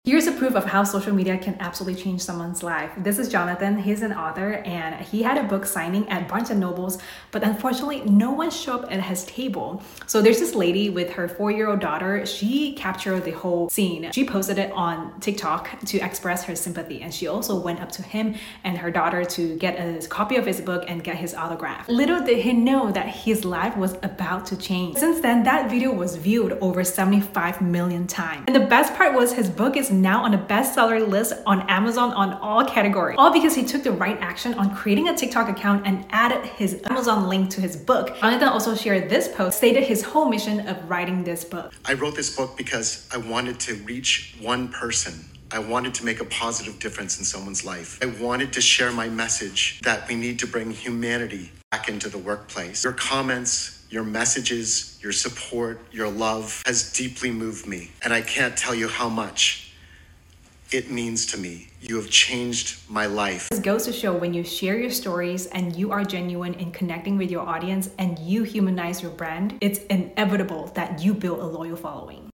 Here's a proof of how social media can absolutely change someone's life. This is Jonathan. He's an author and he had a book signing at Barnes & Noble's, but unfortunately no one showed up at his table. So there's this lady with her 4-year-old daughter. She captured the whole scene. She posted it on TikTok to express her sympathy, and she also went up to him and her daughter to get a copy of his book and get his autograph. Little did he know that his life was about to change. Since then, that video was viewed over 75 million times. And the best part was his book is now on a bestseller list on Amazon on all categories. All because he took the right action on creating a TikTok account and added his Amazon link to his book. Jonathan also shared this post, stated his whole mission of writing this book. I wrote this book because I wanted to reach one person. I wanted to make a positive difference in someone's life. I wanted to share my message that we need to bring humanity back into the workplace. Your comments, your messages, your support, your love has deeply moved me. And I can't tell you how much it means to me. You have changed my life. This goes to show when you share your stories and you are genuine in connecting with your audience and you humanize your brand, it's inevitable that you build a loyal following.